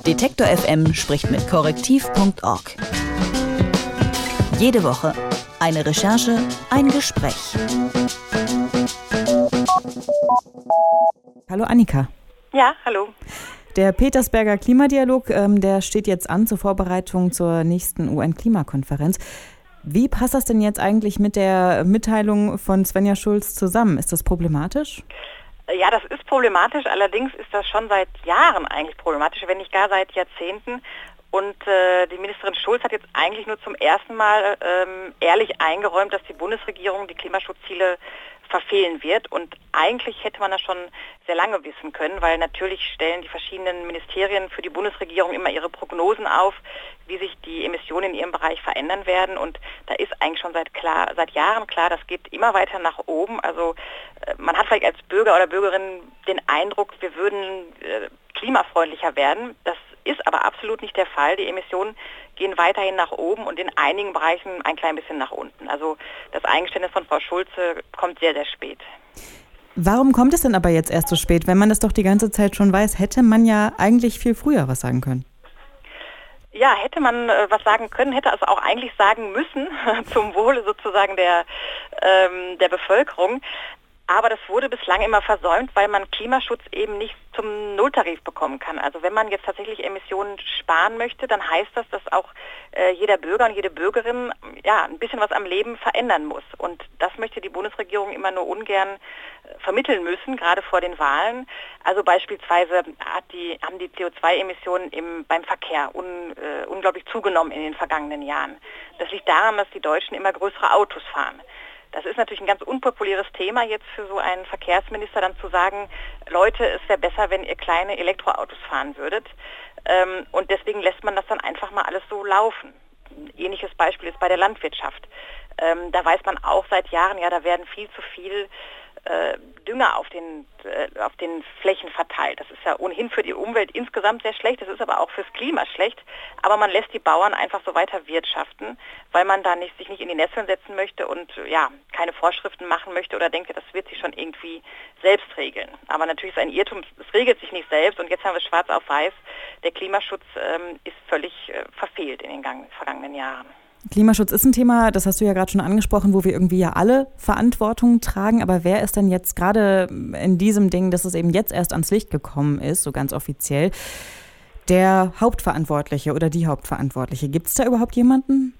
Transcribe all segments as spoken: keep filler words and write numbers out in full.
Detektor F M spricht mit korrektiv punkt org. Jede Woche eine Recherche, ein Gespräch. Hallo Annika. Ja, hallo. Der Petersberger Klimadialog, ähm, der steht jetzt an zur Vorbereitung zur nächsten U N-Klimakonferenz. Wie passt das denn jetzt eigentlich mit der Mitteilung von Svenja Schulz zusammen? Ist das problematisch? Ja, das ist problematisch. Allerdings ist das schon seit Jahren eigentlich problematisch, wenn nicht gar seit Jahrzehnten. Und äh, die Ministerin Schulz hat jetzt eigentlich nur zum ersten Mal ähm, ehrlich eingeräumt, dass die Bundesregierung die Klimaschutzziele verfehlen wird. Und eigentlich hätte man das schon sehr lange wissen können, weil natürlich stellen die verschiedenen Ministerien für die Bundesregierung immer ihre Prognosen auf, wie sich die Emissionen in ihrem Bereich verändern werden. Und da ist eigentlich schon seit, klar, seit Jahren klar, das geht immer weiter nach oben. Also äh, man hat vielleicht als Bürger oder Bürgerin den Eindruck, wir würden äh, klimafreundlicher werden. Das ist aber absolut nicht der Fall. Die Emissionen gehen weiterhin nach oben und in einigen Bereichen ein klein bisschen nach unten. Also das Eingeständnis von Frau Schulze kommt sehr, sehr spät. Warum kommt es denn aber jetzt erst so spät? Wenn man das doch die ganze Zeit schon weiß, hätte man ja eigentlich viel früher was sagen können. Ja, hätte man äh, was sagen können, hätte also auch eigentlich sagen müssen, zum Wohle sozusagen der, ähm, der Bevölkerung. Aber das wurde bislang immer versäumt, weil man Klimaschutz eben nicht zum Nulltarif bekommen kann. Also wenn man jetzt tatsächlich Emissionen sparen möchte, dann heißt das, dass auch äh, jeder Bürger und jede Bürgerin ja ein bisschen was am Leben verändern muss. Und das möchte die Bundesregierung immer nur ungern äh, vermitteln müssen, gerade vor den Wahlen. Also beispielsweise hat die, haben die C O zwei Emissionen im, beim Verkehr un, äh, unglaublich zugenommen in den vergangenen Jahren. Das liegt daran, dass die Deutschen immer größere Autos fahren. Das ist natürlich ein ganz unpopuläres Thema jetzt für so einen Verkehrsminister, dann zu sagen, Leute, es wäre besser, wenn ihr kleine Elektroautos fahren würdet. Ähm, und deswegen lässt man das dann einfach mal alles so laufen. Ein ähnliches Beispiel ist bei der Landwirtschaft. Ähm, da weiß man auch seit Jahren, ja, da werden viel zu viel äh, Dünger auf den, äh, auf den Flächen verteilt. Das ist ja ohnehin für die Umwelt insgesamt sehr schlecht, das ist aber auch fürs Klima schlecht. Aber man lässt die Bauern einfach so weiter wirtschaften, weil man da nicht, sich nicht in die Nesseln setzen möchte und ja, keine Vorschriften machen möchte oder denkt, das wird sich schon irgendwie selbst regeln. Aber natürlich ist ein Irrtum, es regelt sich nicht selbst und jetzt haben wir es schwarz auf weiß. Der Klimaschutz ähm, ist völlig äh, verfehlt in den gang- vergangenen Jahren. Klimaschutz ist ein Thema, das hast du ja gerade schon angesprochen, wo wir irgendwie ja alle Verantwortung tragen. Aber wer ist denn jetzt gerade in diesem Ding, dass es eben jetzt erst ans Licht gekommen ist, so ganz offiziell, der Hauptverantwortliche oder die Hauptverantwortliche? Gibt es da überhaupt jemanden?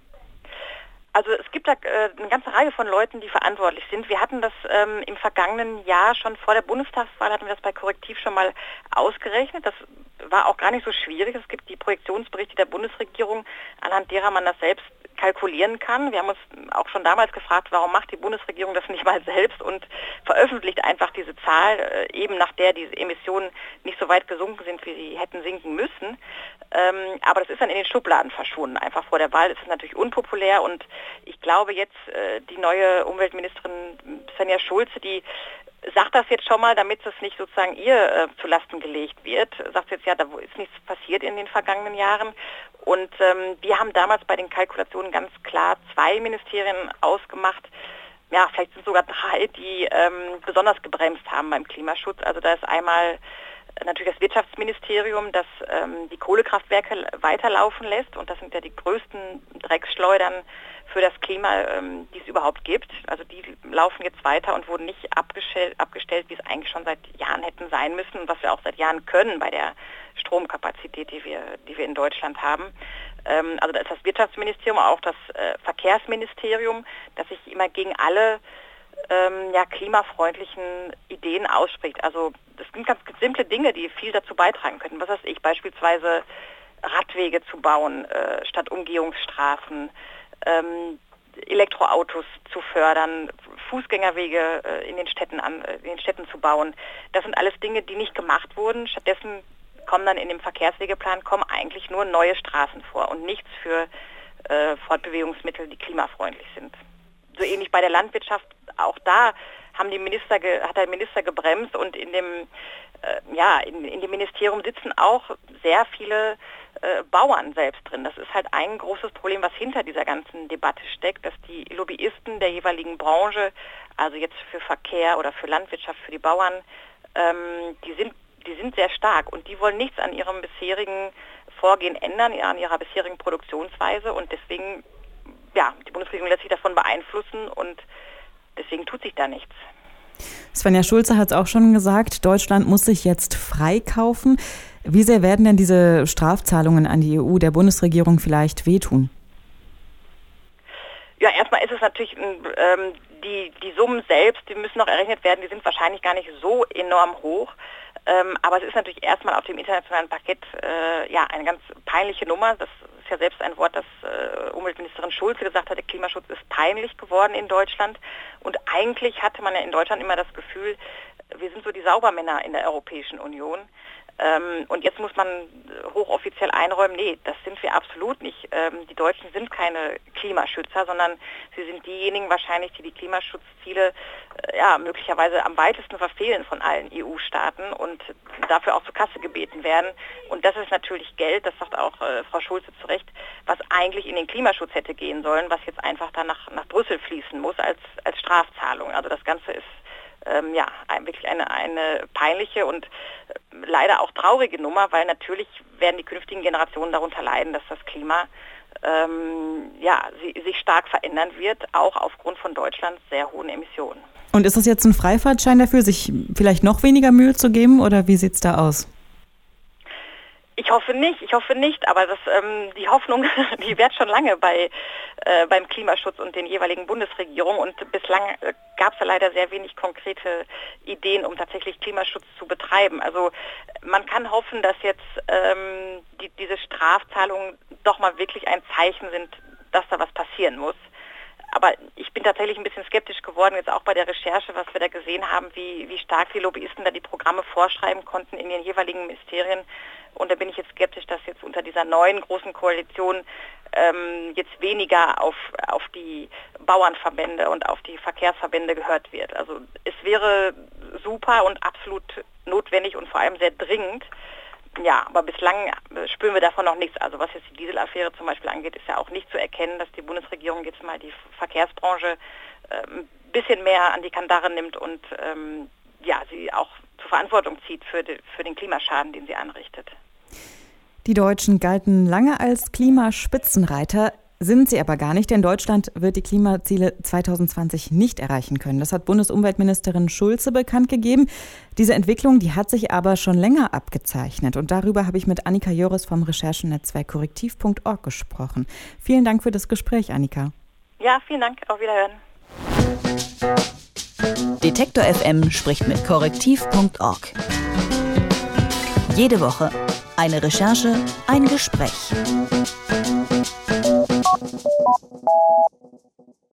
Also es gibt da äh, eine ganze Reihe von Leuten, die verantwortlich sind. Wir hatten das ähm, im vergangenen Jahr, schon vor der Bundestagswahl, hatten wir das bei Korrektiv schon mal ausgerechnet. Das war auch gar nicht so schwierig. Es gibt die Projektionsberichte der Bundesregierung, anhand derer man das selbst kalkulieren kann. Wir haben uns auch schon damals gefragt, warum macht die Bundesregierung das nicht mal selbst und veröffentlicht einfach diese Zahl, äh, eben nach der diese Emissionen nicht so weit gesunken sind, wie sie hätten sinken müssen. Ähm, aber das ist dann in den Schubladen verschwunden. Einfach vor der Wahl ist es natürlich unpopulär und ich glaube jetzt, äh, die neue Umweltministerin Svenja Schulze, die sagt das jetzt schon mal, damit es nicht sozusagen ihr äh, zu Lasten gelegt wird. Sagt jetzt, ja, da ist nichts passiert in den vergangenen Jahren. Und ähm, wir haben damals bei den Kalkulationen ganz klar zwei Ministerien ausgemacht, ja, vielleicht sind sogar drei, die ähm, besonders gebremst haben beim Klimaschutz. Also da ist einmal natürlich das Wirtschaftsministerium, das ähm, die Kohlekraftwerke weiterlaufen lässt. Und das sind ja die größten Drecksschleudern für das Klima, ähm, die es überhaupt gibt. Also die laufen jetzt weiter und wurden nicht abgestellt, abgestellt, wie es eigentlich schon seit Jahren hätten sein müssen und was wir auch seit Jahren können bei der Stromkapazität, die wir, die wir in Deutschland haben. Ähm, also da ist das Wirtschaftsministerium, auch das äh, Verkehrsministerium, das sich immer gegen alle ähm, ja, klimafreundlichen Ideen ausspricht. Also das sind ganz simple Dinge, die viel dazu beitragen könnten. Was weiß ich, beispielsweise Radwege zu bauen äh, statt Umgehungsstraßen, ähm, Elektroautos zu fördern, Fußgängerwege äh, in den Städten an, äh, in den Städten zu bauen. Das sind alles Dinge, die nicht gemacht wurden. Stattdessen kommen dann in dem Verkehrswegeplan kommen eigentlich nur neue Straßen vor und nichts für äh, Fortbewegungsmittel, die klimafreundlich sind. So ähnlich bei der Landwirtschaft, auch da haben die Minister ge, hat der Minister gebremst und in dem äh, ja in, in dem Ministerium sitzen auch sehr viele äh, Bauern selbst drin. Das ist halt ein großes Problem, was hinter dieser ganzen Debatte steckt, dass die Lobbyisten der jeweiligen Branche, also jetzt für Verkehr oder für Landwirtschaft, für die Bauern, ähm, die sind die sind sehr stark und die wollen nichts an ihrem bisherigen Vorgehen ändern, an ihrer bisherigen Produktionsweise und deswegen, ja, die Bundesregierung lässt sich davon beeinflussen und deswegen tut sich da nichts. Svenja Schulze hat es auch schon gesagt, Deutschland muss sich jetzt freikaufen. Wie sehr werden denn diese Strafzahlungen an die E U der Bundesregierung vielleicht wehtun? Ja, erstmal ist es natürlich, ähm, die, die Summen selbst, die müssen noch errechnet werden, die sind wahrscheinlich gar nicht so enorm hoch. Ähm, aber es ist natürlich erstmal auf dem internationalen Parkett äh, ja eine ganz peinliche Nummer. Das ist ja selbst ein Wort, das äh, Umweltministerin Schulze gesagt hat, der Klimaschutz ist peinlich geworden in Deutschland. Und eigentlich hatte man ja in Deutschland immer das Gefühl, wir sind so die Saubermänner in der Europäischen Union. Ähm, und jetzt muss man hochoffiziell einräumen, nee, das sind wir absolut nicht. Ähm, die Deutschen sind keine Klimaschützer, sondern sie sind diejenigen wahrscheinlich, die die Klimaschutzziele äh, ja, möglicherweise am weitesten verfehlen von allen E U-Staaten und dafür auch zur Kasse gebeten werden. Und das ist natürlich Geld, das sagt auch äh, Frau Schulze zu Recht, was eigentlich in den Klimaschutz hätte gehen sollen, was jetzt einfach dann nach, nach Brüssel fließen muss als, als Strafzahlung. Also das Ganze ist Ähm, ja, ein, wirklich eine, eine peinliche und äh, leider auch traurige Nummer, weil natürlich werden die künftigen Generationen darunter leiden, dass das Klima ähm, ja, sie, sich stark verändern wird, auch aufgrund von Deutschlands sehr hohen Emissionen. Und ist das jetzt ein Freifahrtschein dafür, sich vielleicht noch weniger Mühe zu geben oder wie sieht es da aus? Ich hoffe nicht, ich hoffe nicht, aber das, ähm, die Hoffnung, die währt schon lange bei, äh, beim Klimaschutz und den jeweiligen Bundesregierungen und bislang äh, gab es ja leider sehr wenig konkrete Ideen, um tatsächlich Klimaschutz zu betreiben. Also man kann hoffen, dass jetzt ähm, die, diese Strafzahlungen doch mal wirklich ein Zeichen sind, dass da was passieren muss. Aber ich bin tatsächlich ein bisschen skeptisch geworden, jetzt auch bei der Recherche, was wir da gesehen haben, wie, wie stark die Lobbyisten da die Programme vorschreiben konnten in den jeweiligen Ministerien. Und da bin ich jetzt skeptisch, dass jetzt unter dieser neuen großen Koalition ähm, jetzt weniger auf, auf die Bauernverbände und auf die Verkehrsverbände gehört wird. Also es wäre super und absolut notwendig und vor allem sehr dringend. Ja, aber bislang spüren wir davon noch nichts. Also was jetzt die Dieselaffäre zum Beispiel angeht, ist ja auch nicht zu erkennen, dass die Bundesregierung jetzt mal die Verkehrsbranche äh, ein bisschen mehr an die Kandare nimmt und ähm, ja, sie auch zur Verantwortung zieht für, die, für den Klimaschaden, den sie anrichtet. Die Deutschen galten lange als Klimaspitzenreiter, sind sie aber gar nicht, denn Deutschland wird die Klimaziele zwanzig zwanzig nicht erreichen können. Das hat Bundesumweltministerin Schulze bekannt gegeben. Diese Entwicklung, die hat sich aber schon länger abgezeichnet. Und darüber habe ich mit Annika Joris vom Recherchenetzwerk korrektiv punkt org gesprochen. Vielen Dank für das Gespräch, Annika. Ja, vielen Dank. Auf Wiederhören. Detektor F M spricht mit korrektiv punkt org. Jede Woche eine Recherche, ein Gespräch.